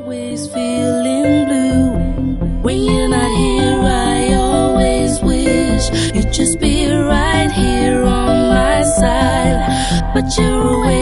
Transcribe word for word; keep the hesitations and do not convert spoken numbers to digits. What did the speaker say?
always feeling blue. When you're not here, I always wish you'd just be right here on my side. But you're away